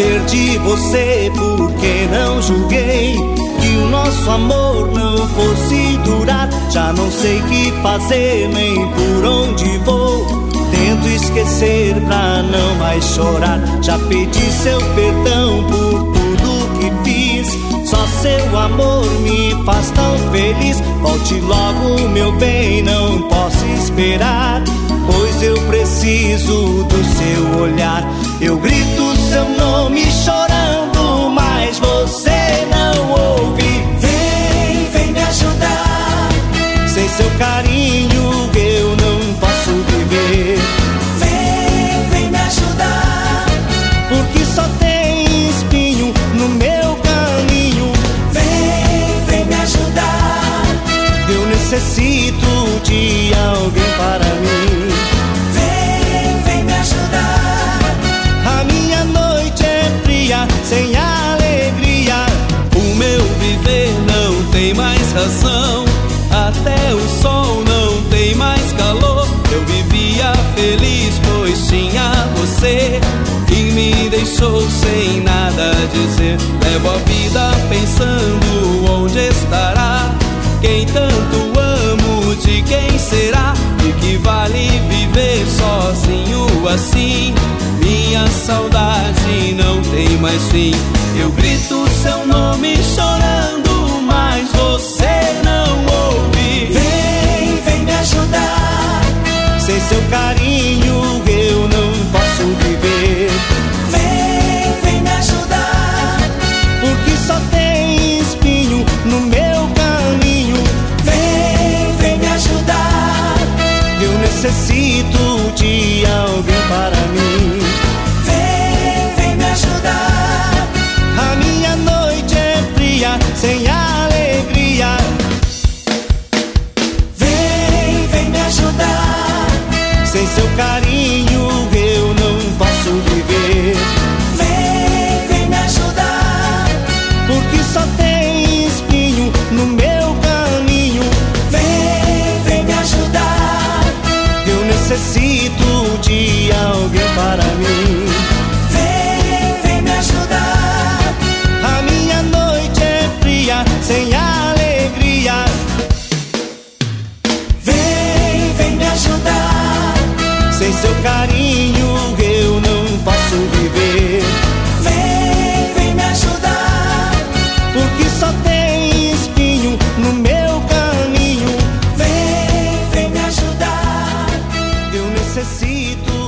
perdi você porque não julguei que o nosso amor não fosse durar. Já não sei que fazer nem por onde vou. Tento esquecer pra não mais chorar. Já pedi seu perdão por tudo que fiz. Só seu amor me faz tão feliz. Volte logo, meu bem, não posso esperar, pois eu preciso do seu olhar. Eu grito seu nome chorando, mas você não ouve. Vem, vem me ajudar. Sem seu carinho eu não posso viver. Vem, vem me ajudar. Porque só tem espinho no meu caminho. Vem, vem me ajudar. Eu necessito de alguém para mim. Vem, vem me ajudar. A minha noite é fria, sem alegria. O meu viver não tem mais razão. Até o sol não tem mais calor. Eu vivia feliz pois tinha você, e me deixou sem nada dizer. Levo a vida pensando onde estará quem tanto amo, de quem será? E que vale viver sozinho assim? Minha saudade não tem mais fim. Eu grito seu nome chorando, mas você não ouve. Vem, vem me ajudar. Sem seu carinho eu não posso viver. Vem, vem me ajudar. Porque só tem espinho no meu caminho. Vem, vem me ajudar. Eu necessito de alguém para mim. Vem, vem me ajudar. A minha noite é fria, sem alegria. Vem, vem me ajudar. Sem seu carinho eu não posso viver. Vem, vem me ajudar. Porque só tem espinho no meu caminho. Vem, vem me ajudar. Eu necessito de alguém para mim. Vem, vem me ajudar. A minha noite é fria, sem alegria. Vem, vem me ajudar. Sem seu carinho eu não posso viver. Vem, vem me ajudar. Porque só tem espinho no meu caminho. Vem, vem me ajudar. Eu necessito